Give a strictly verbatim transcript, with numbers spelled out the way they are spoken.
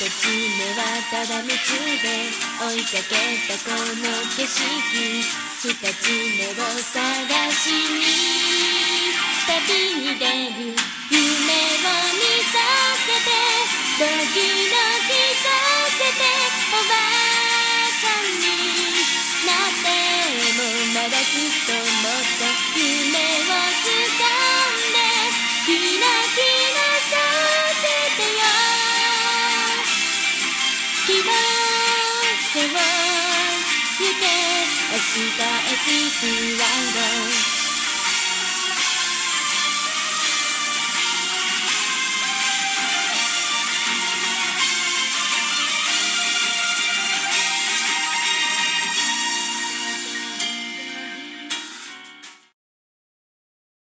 つ目はただ夢中で追いかけたこの景色、二つ目を探しに旅に出る。夢を見させてドキドキさせておばあちゃんになってもまだずっともっと夢をつかんでキラキラさせてよ。希望背負って明日へスピードワード